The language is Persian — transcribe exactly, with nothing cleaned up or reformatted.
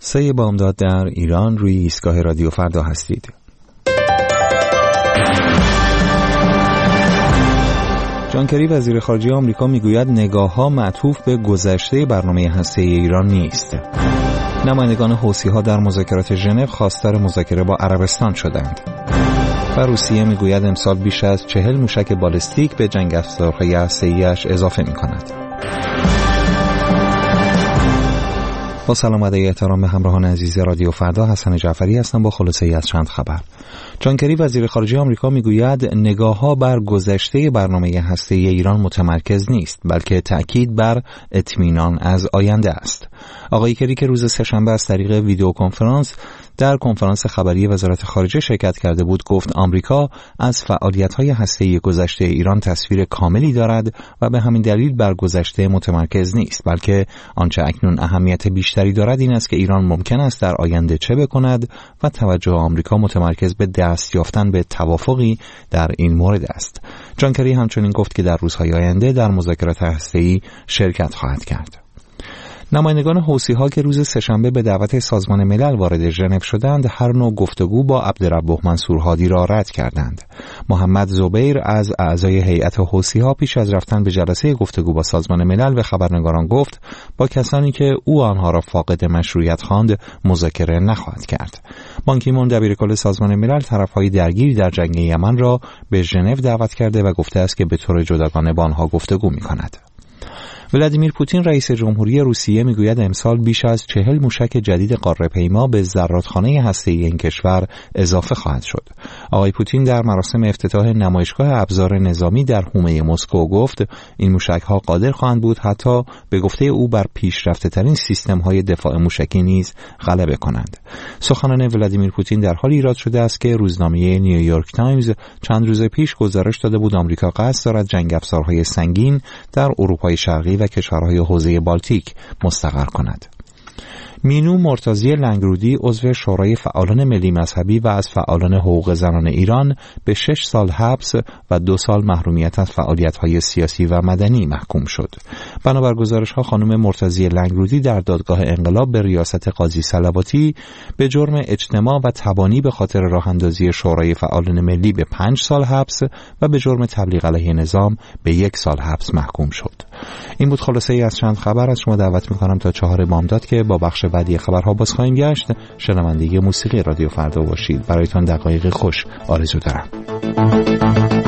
سه بامداد در ایران روی ایستگاه رادیو فردا هستید. جان کری وزیر خارجه آمریکا میگوید نگاه‌ها معطوف به گذشته برنامه هسته‌ای ایران نیست. نمایندگان حوثی‌ها در مذاکرات ژنو خواستار مذاکره با عربستان شدند. و روسیه میگوید امسال بیش از چهل موشک بالستیک به جنگ افزارهای هسته‌ای‌اش اضافه می‌کند. با سلام و احترام به همراهان عزیز رادیو فردا، حسن جعفری هستم با خلاصه‌ای از چند خبر. جان کری وزیر خارجه آمریکا میگوید نگاه‌ها بر گذشته برنامه هسته‌ای ایران متمرکز نیست، بلکه تأکید بر اطمینان از آینده است. آقای کری که روز سه‌شنبه از طریق ویدیو کنفرانس در کنفرانس خبری وزارت خارجه شرکت کرده بود، گفت آمریکا از فعالیت‌های هسته‌ای گذشته ایران تصویر کاملی دارد و به همین دلیل بر گذشته متمرکز نیست، بلکه آنچه اکنون اهمیت بیشتری دارد این است که ایران ممکن است در آینده چه بکند و توجه آمریکا متمرکز به دست یافتن به توافقی در این مورد است. جان کری همچنین گفت که در روزهای آینده در مذاکرات هسته‌ای شرکت خواهد کرد. نمایندگان حوثی‌ها که روز سه‌شنبه به دعوت سازمان ملل وارد ژنو شدند، هر نوع گفتگو با عبدالرب منصور هادی را رد کردند. محمد زبیر از اعضای هیئت حوثی‌ها پیش از رفتن به جلسه گفتگو با سازمان ملل به خبرنگاران گفت با کسانی که او آنها را فاقد مشروعیت خواند مذاکره نخواهد کرد. بان کی مون دبیرکل سازمان ملل طرف‌های درگیر در جنگ یمن را به ژنو دعوت کرده و گفته است که به طور جداگانه با آنها گفتگو می‌کند. ولادیمیر پوتین رئیس جمهوری روسیه میگوید امسال بیش از چهل موشک جدید قاره‌پیما به زرادخانه هسته‌ای این کشور اضافه خواهد شد. آقای پوتین در مراسم افتتاح نمایشگاه ابزار نظامی در حومه مسکو گفت این موشک‌ها قادر خواهند بود حتی به گفته او بر پیشرفته‌ترین سیستم‌های دفاع موشکی نیز غلبه کنند. سخنان ولادیمیر پوتین در حالی ایراد شده است که روزنامه نیویورک تایمز چند روز پیش گزارش داده بود آمریکا قصد دارد جنگ افزارهای سنگین در اروپای شرقی و کشورهای حوزه بالتیک مستقر کند. مینو مرتضی لنگرودی عضو شورای فعالان ملی مذهبی و از فعالان حقوق زنان ایران به شش سال حبس و دو سال محرومیت از فعالیت‌های سیاسی و مدنی محکوم شد. بنابر گزارش‌ها خانم مرتضی لنگرودی در دادگاه انقلاب به ریاست قاضی صلواتی به جرم اجتماع و تبانی به خاطر راه‌اندازی شورای فعالان ملی به پنج سال حبس و به جرم تبلیغ علیه نظام به یک سال حبس محکوم شد. این بود خلاصه‌ای از چند خبر. از شما دعوت می‌کنم تا چهار بامداد که با بخش بعدی خبرها باز خواهیم گشت شنونده موسیقی رادیو فردا باشید. برایتان دقایق خوش آرزو دارم.